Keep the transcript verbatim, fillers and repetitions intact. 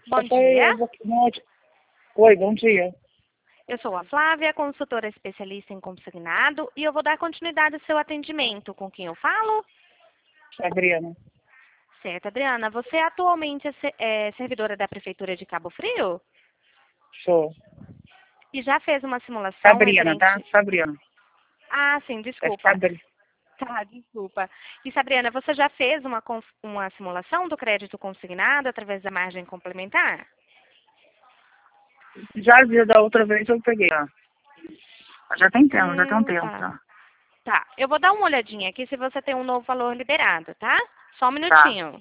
Bom Foi, dia, Oi, bom dia. eu sou a Flávia, consultora especialista em consignado, e eu vou dar continuidade ao seu atendimento. Com quem eu falo? Adriana. Certo, Adriana. Você atualmente é, se- é servidora da Prefeitura de Cabo Frio? Sou. E já fez uma simulação Sabrina, tá? referente... Sabrina. Ah, sim, É desculpa. Sabri. Tá, desculpa. E, Sabrina, você já fez uma, cons- uma simulação do crédito consignado através da margem complementar? Já vi da outra vez, eu peguei, ó. Já tem tempo, já tem um Hum, tempo, tá. tá? Tá, eu vou dar uma olhadinha aqui se você tem um novo valor liberado, tá? Só um Tá. minutinho.